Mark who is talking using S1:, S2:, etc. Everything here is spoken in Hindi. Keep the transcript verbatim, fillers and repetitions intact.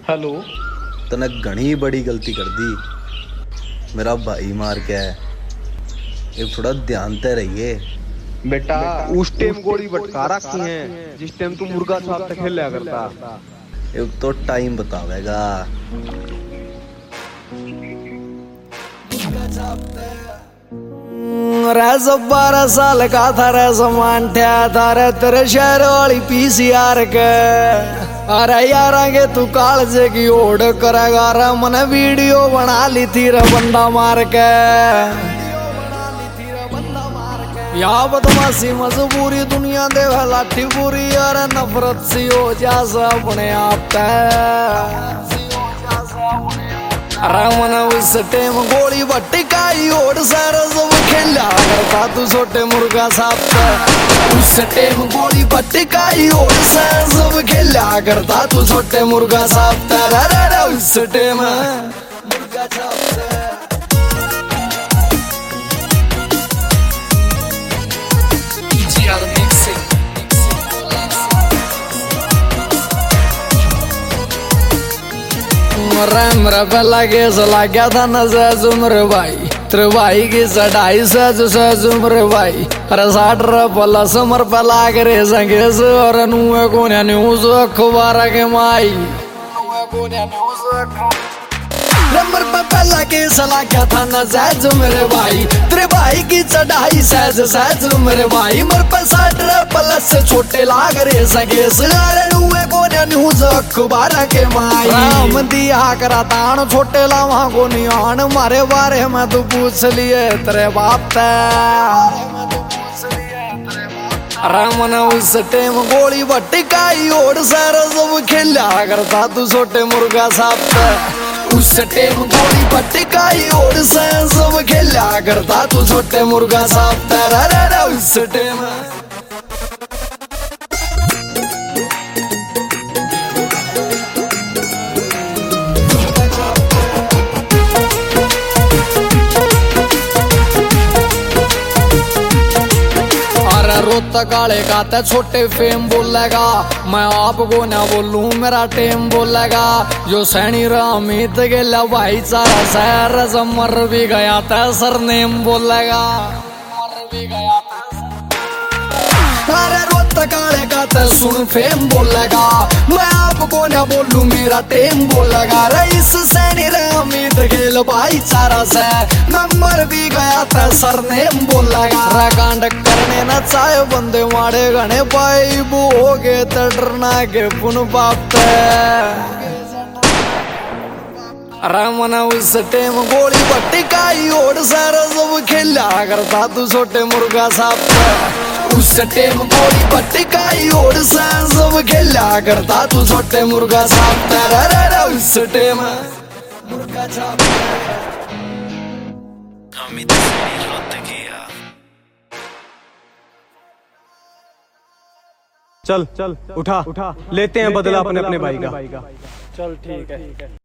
S1: हेलो।
S2: तने घनी बड़ी गलती कर दी, मेरा भाई मार के है। ये थोड़ा ध्यान ते रहिए
S1: बेटा, उस टाइम गोली बटका रखी है जिस टाइम तू मुर्गा छाप तक खेला करता।
S2: ये तो टाइम बतावेगा।
S3: रे सब बारह साल का था रे समान था रे तेरे शहर वाली पीसीआर के। अरे यार आगे तू कालजे की ओढ़ करेगा रे, मैंने वीडियो बना ली थी रे बंदा मार के। या बदमाशी मजबूरी दुनिया दे लाठी पूरी, और नफरत सी हो जा अपने आप पे। रामन उस टेम गोली बट्टिकाई ओढ़ सारा सब खेला करता तू छोटे मुर्गा साहब। उस टेम गोली बट्टिकाई ओढ़ सारा सब खेला करता तू छोटे मुर्गा साहब। उस टेम मुर्गा साहब मेरा पहला केस लग गया था न सहज उम्र भाई, तेरे भाई की चढ़ाई सहज सहज उम्र भाई। अरे साठ प्लस उम्र पे लाग रे संगेस, और नुए को न्यूज अखबार के माई नंबर पे पहला केस लग गया था न सहज मेरे भाई, तेरे भाई की चढ़ाई सहज सहज मेरे भाई। मर पे साठ प्लस से छोटे लाग रे संगेस, न्यूज अखबार के माई। राम दिया करा तान छोटे लावा को नियान, मारे बारे में तू पूछ लिए तेरे बाप ते। रामन उस टेम गोली बट्टिकाई ओढ़ सारा सब खेला करता तू छोटे मुर्गा साहब। उस टेम गोली बट्टिकाई ओढ़ सारा सब खेला करता तू छोटे मुर्गा साहब। उस टेम रोता काले गाता छोटे फेम बोलेगा, मैं आपको ना बोलूं मेरा टेम बोलेगा। जो सैनी रामीत गेला भाईचारा शहर से मर भी गया था सरनेम बोलेगा। अरे रोता काले गाता सुन फेम बोलेगा, मैं आपको ना बोलूं मेरा टेम बोलेगा। इस सैनी रामीत गेल भाईचारा से मैं मर भी गया था सरनेम बोलेगा। कांड करने न चाहे बंदे मारे गणे पाई बो हो गए डरना के पुन पापते। रामन उस टेम गोली बट्टिकाई ओढ़ सारा सब खेला करता तू छोटे मुर्गा साहब। उस टेम गोली बट्टिकाई ओढ़ सारा सब खेला करता तू छोटे मुर्गा साहब। उस टेम मुर्गा साहब
S1: चल चल उठा उठा लेते हैं बदला अपने अपने भाई का।
S3: चल ठीक है।